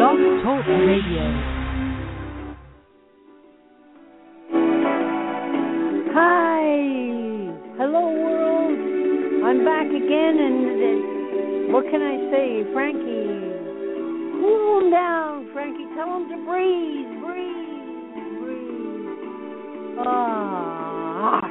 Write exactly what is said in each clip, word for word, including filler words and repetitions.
Blog Talk Radio. Hi, hello world. I'm back again, and uh, what can I say, Frankie? Cool him down, Frankie. Tell him to breathe, breathe, breathe. Ah,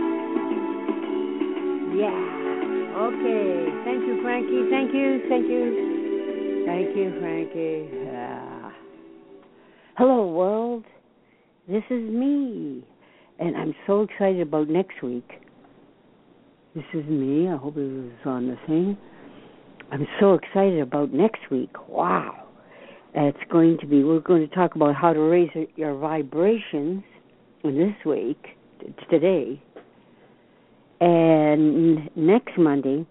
yeah. Okay. Thank you, Frankie. Thank you. Thank you. Thank you, Frankie. Yeah. Hello, world. This is me, and I'm so excited about next week. This is me. I hope it was on the thing. I'm so excited about next week. Wow. It's going to be, we're going to talk about how to raise your vibrations this week, today. And next Monday,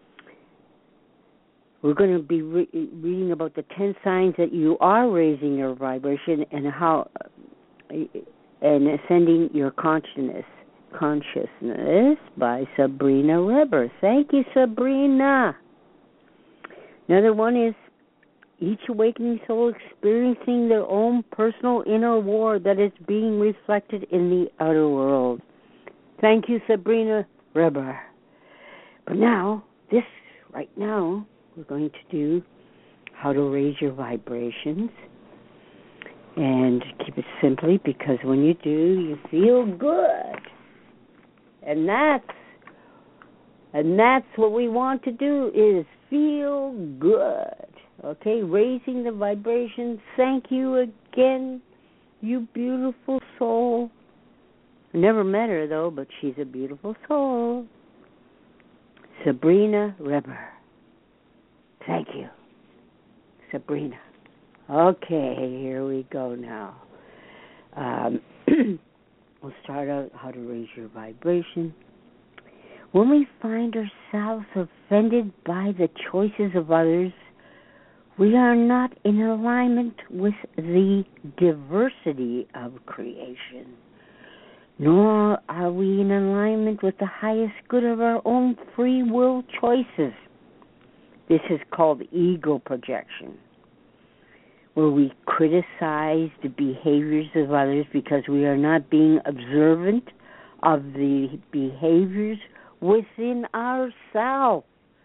we're going to be re- reading about the ten signs that you are raising your vibration and how, and ascending your consciousness, consciousness by Sabrina Weber. Thank you, Sabrina. Another one is each awakening soul experiencing their own personal inner war that is being reflected in the outer world. Thank you, Sabrina Weber. But now, this, right now, we're going to do how to raise your vibrations, and keep it simply, because when you do, you feel good, and that's and that's what we want to do, is feel good. Okay, raising the vibrations. Thank you again, you beautiful soul. I never met her though, but she's a beautiful soul. Sabrina Weber. Thank you, Sabrina. Okay, here we go now. Um, we'll start out how to raise your vibration. When we find ourselves offended by the choices of others, we are not in alignment with the diversity of creation, nor are we in alignment with the highest good of our own free will choices. This is called ego projection, where we criticize the behaviors of others because we are not being observant of the behaviors within ourselves.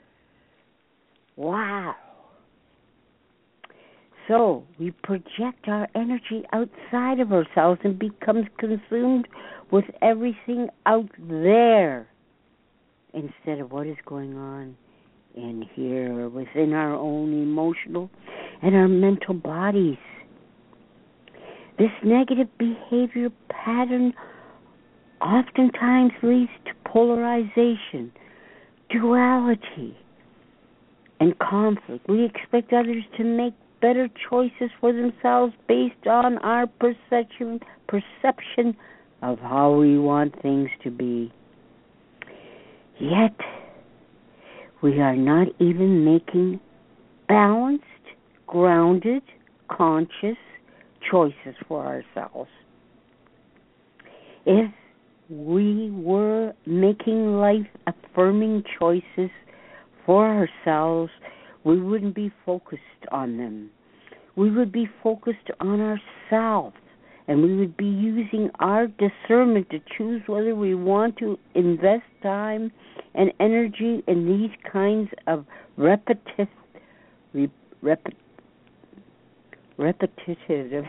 Wow. So we project our energy outside of ourselves and become consumed with everything out there instead of what is going on in here, within our own emotional and our mental bodies. This negative behavior pattern oftentimes leads to polarization, duality, and conflict. We expect others to make better choices for themselves based on our perception perception of how we want things to be. Yet, we are not even making balanced, grounded, conscious choices for ourselves. If we were making life-affirming choices for ourselves, we wouldn't be focused on them. We would be focused on ourselves, and we would be using our discernment to choose whether we want to invest time and energy in these kinds of repetitive, rep, repetitive,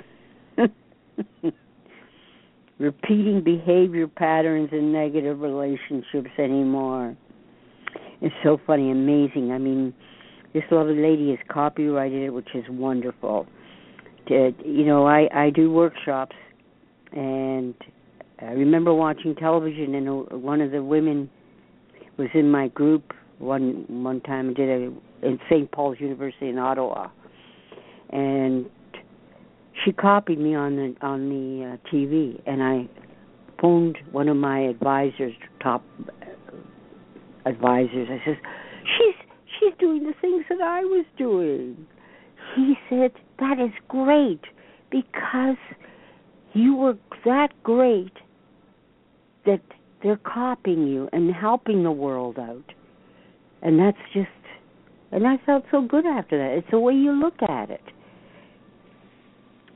repeating behavior patterns in negative relationships anymore. It's so funny, amazing. I mean, this lovely lady has copyrighted it, which is wonderful. To, you know, I, I do workshops, and I remember watching television, and one of the women was in my group one one time and did a in Saint Paul's University in Ottawa, and she copied me on the on the uh, T V, and I phoned one of my advisors, top advisors. I said, "She's she's doing the things that I was doing." He said, "That is great, because you were that great that they're copying you and helping the world out." And that's just, and I felt so good after that. It's the way you look at it.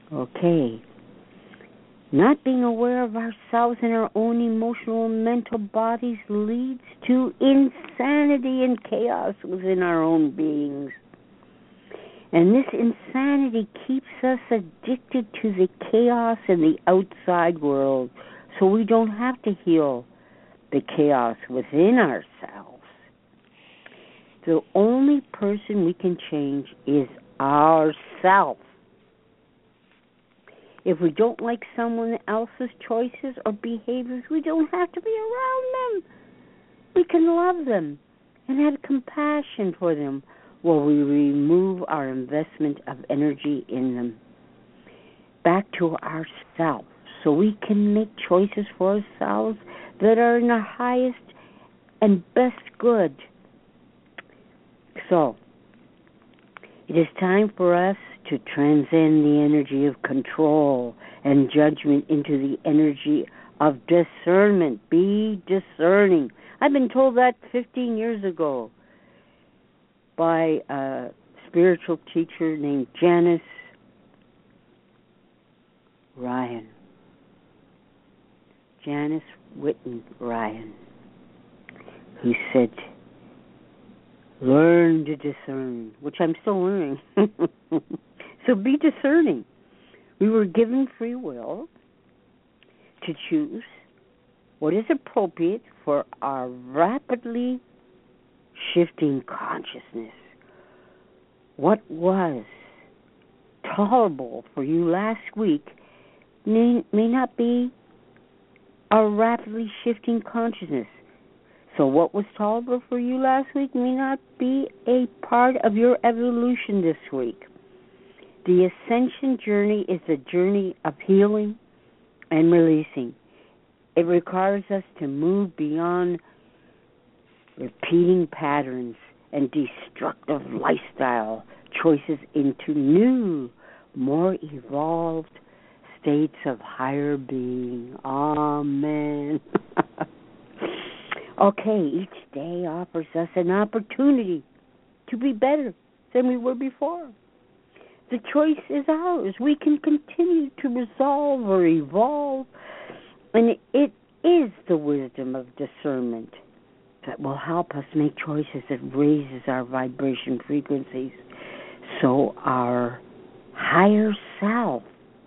Okay. Not being aware of ourselves and our own emotional and mental bodies leads to insanity and chaos within our own beings. And this insanity keeps us addicted to the chaos in the outside world, so we don't have to heal the chaos within ourselves. The only person we can change is ourselves. If we don't like someone else's choices or behaviors, we don't have to be around them. We can love them and have compassion for them while we remove our investment of energy in them. Back to ourselves, so we can make choices for ourselves that are in our highest and best good. So, it is time for us to transcend the energy of control and judgment into the energy of discernment. Be discerning. I've been told that fifteen years ago by a spiritual teacher named Janice Ryan. Janice Whitten Ryan, who said, learn to discern, which I'm still learning. So be discerning. We were given free will to choose what is appropriate for our rapidly shifting consciousness. What was tolerable for you last week may, may not be our rapidly shifting consciousness. So what was tolerable for you last week may not be a part of your evolution this week. The ascension journey is a journey of healing and releasing. It requires us to move beyond repeating patterns and destructive lifestyle choices into new, more evolved states of higher being. Amen. Okay, each day offers us an opportunity to be better than we were before. The choice is ours. We can continue to resolve or evolve, and it is the wisdom of discernment that will help us make choices that raises our vibration frequencies so our higher self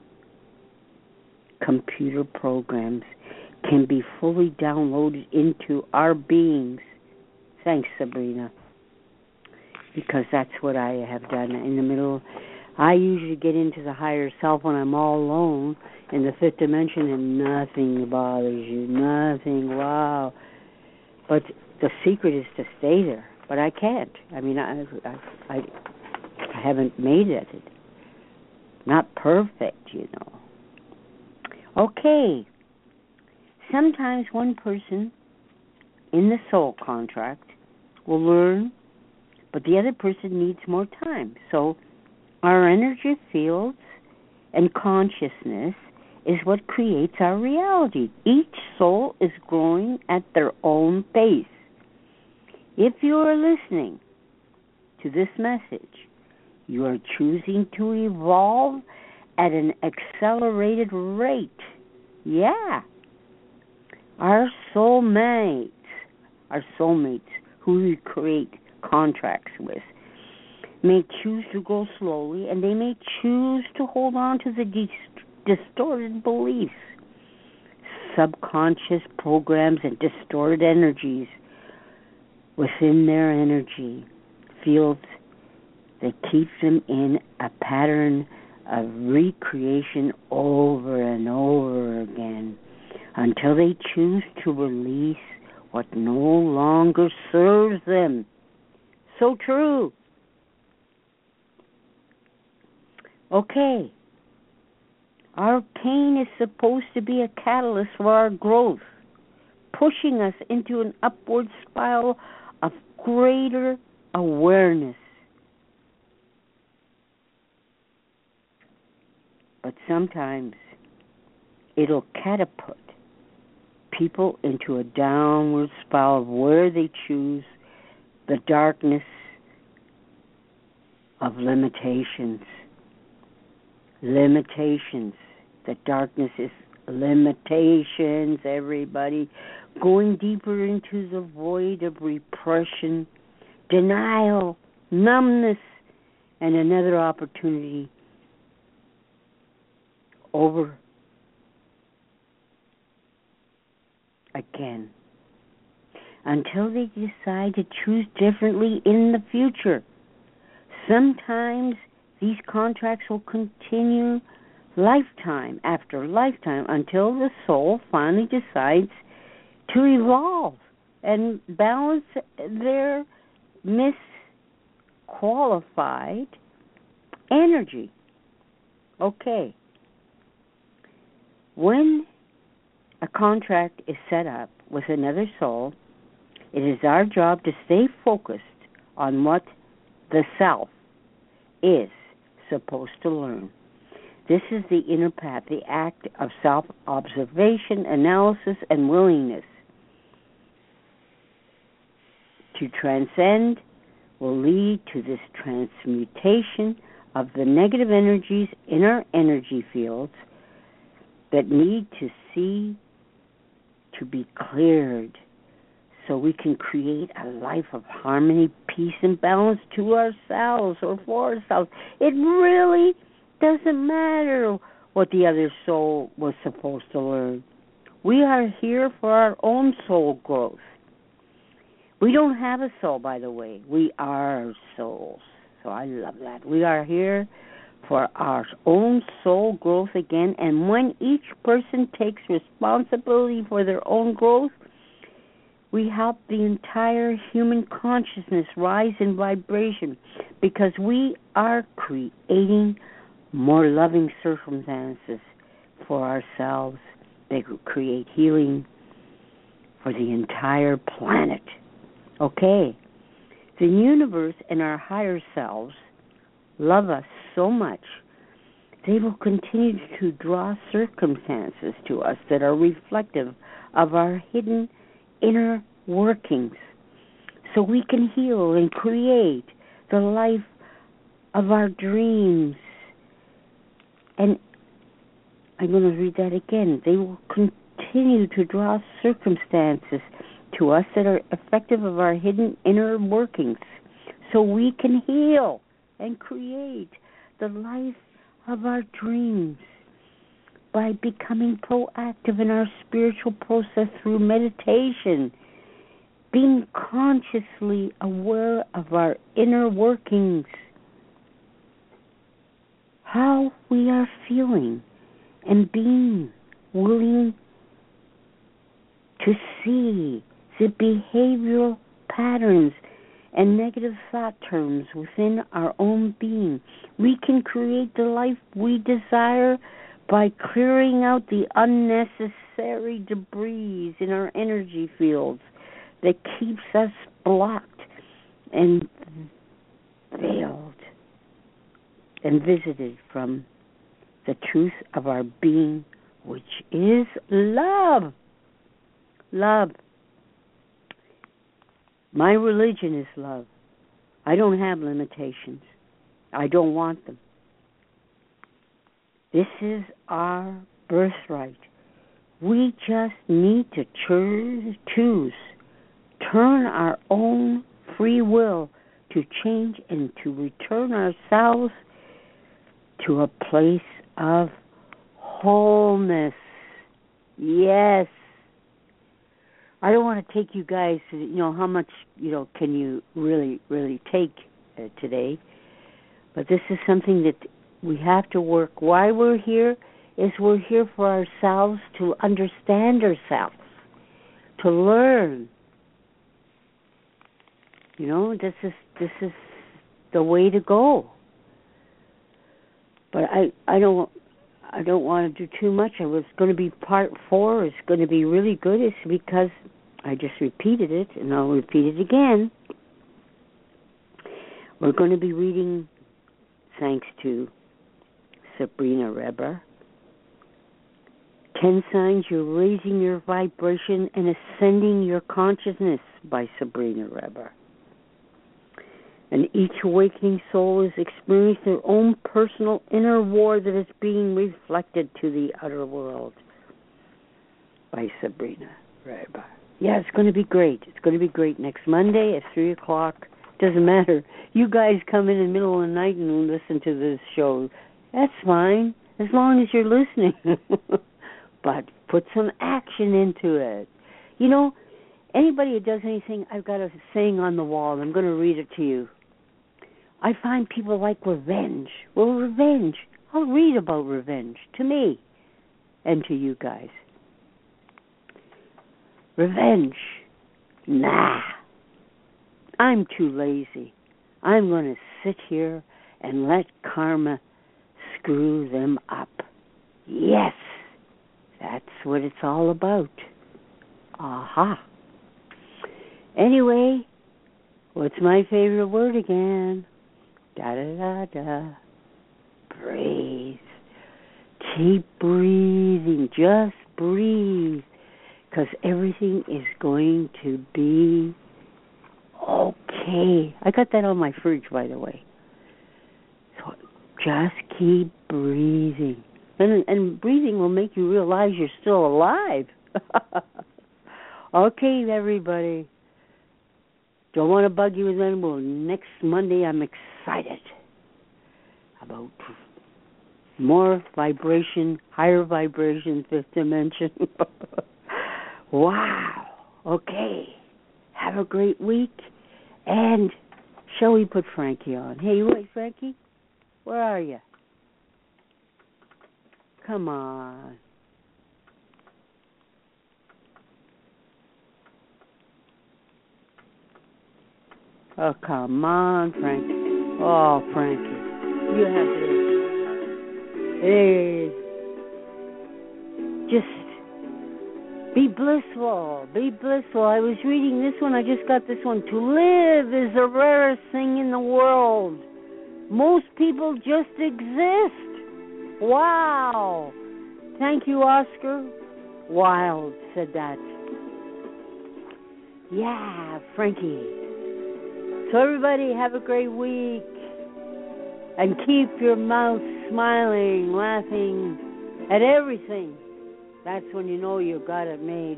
computer programs can be fully downloaded into our beings. Thanks, Sabrina. Because that's what I have done in the middle. I usually get into the higher self when I'm all alone in the fifth dimension and nothing bothers you. Nothing. Wow. But the secret is to stay there. But I can't. I mean, I I, I, I haven't made it. Not perfect, you know. Okay. Sometimes one person in the soul contract will learn, but the other person needs more time. So our energy fields and consciousness is what creates our reality. Each soul is growing at their own pace. If you are listening to this message, you are choosing to evolve at an accelerated rate. Yeah. Our soulmates, our soulmates who we create contracts with, may choose to go slowly, and they may choose to hold on to the dis- distorted beliefs, subconscious programs, and distorted energies within their energy fields that keep them in a pattern of recreation over and over again until they choose to release what no longer serves them. So true. Okay. Our pain is supposed to be a catalyst for our growth, pushing us into an upward spiral of greater awareness. But sometimes it'll catapult people into a downward spiral of where they choose the darkness of limitations. limitations. The darkness is limitations, everybody. Going deeper into the void of repression, denial, numbness, and another opportunity over again until they decide to choose differently in the future. Sometimes these contracts will continue lifetime after lifetime until the soul finally decides to evolve and balance their misqualified energy. Okay. When a contract is set up with another soul, it is our job to stay focused on what the self is supposed to learn. This is the inner path, the act of self-observation, analysis, and willingness to transcend will lead to this transmutation of the negative energies in our energy fields that need to see to be cleared so we can create a life of harmony, peace, and balance to ourselves or for ourselves. It really doesn't matter what the other soul was supposed to learn. We are here for our own soul growth. We don't have a soul, by the way. We are souls. So I love that. We are here for our own soul growth again. And when each person takes responsibility for their own growth, we help the entire human consciousness rise in vibration because we are creating more loving circumstances for ourselves. They create healing for the entire planet. Okay. The universe and our higher selves love us so much, they will continue to draw circumstances to us that are reflective of our hidden inner workings so we can heal and create the life of our dreams. And I'm going to read that again. They will continue to draw circumstances to us that are effective of our hidden inner workings so we can heal and create the life of our dreams by becoming proactive in our spiritual process through meditation, being consciously aware of our inner workings, how we are feeling, and being willing to see the behavioral patterns and negative thought terms within our own being. We can create the life we desire by clearing out the unnecessary debris in our energy fields that keeps us blocked and veiled and visited from the truth of our being, which is love. Love. My religion is love. I don't have limitations. I don't want them. This is our birthright. We just need to choose, choose, turn our own free will to change and to return ourselves to a place of wholeness. Yes. I don't want to take you guys to, you know, how much, you know, can you really, really take uh, today. But this is something that we have to work. Why we're here is we're here for ourselves, to understand ourselves, to learn. You know, this is this is the way to go. But I, I don't I don't want to do too much. I was going to be part four. It's going to be really good. It's because I just repeated it, and I'll repeat it again. We're going to be reading, thanks to Sabrina Reber, Ten Signs You're Raising Your Vibration and Ascending Your Consciousness by Sabrina Reber. And each awakening soul is experiencing their own personal inner war that is being reflected to the outer world. By Sabrina Reba. Yeah, it's going to be great. It's going to be great next Monday at three o'clock. Doesn't matter. You guys come in in the middle of the night and listen to this show. That's fine, as long as you're listening. But put some action into it. You know, anybody who does anything, I've got a saying on the wall. I'm going to read it to you. I find people like revenge. Well, revenge. I'll read about revenge to me and to you guys. Revenge. Nah. I'm too lazy. I'm going to sit here and let karma screw them up. Yes. That's what it's all about. Aha. Anyway, what's my favorite word again? Da-da-da-da. Breathe. Keep breathing. Just breathe. Because everything is going to be okay. I got that on my fridge, by the way. So just keep breathing. And, and breathing will make you realize you're still alive. Okay, everybody. Don't want to bug you with anymore. Next Monday, I'm excited about more vibration, higher vibration, fifth dimension. Wow. Okay. Have a great week. And shall we put Frankie on? Hey, wait, Frankie? Where are you? Come on. Oh, come on, Frankie. Oh, Frankie. You have to... Hey. Just be blissful. Be blissful. I was reading this one. I just got this one. To live is the rarest thing in the world. Most people just exist. Wow. Thank you, Oscar Wilde said that. Yeah, Frankie. So everybody have a great week. And keep your mouth smiling, laughing at everything. That's when you know you got it made.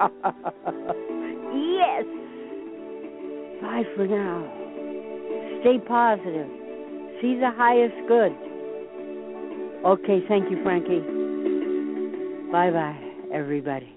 Yes. Bye for now. Stay positive. See the highest good. Okay, thank you, Frankie. Bye-bye, everybody.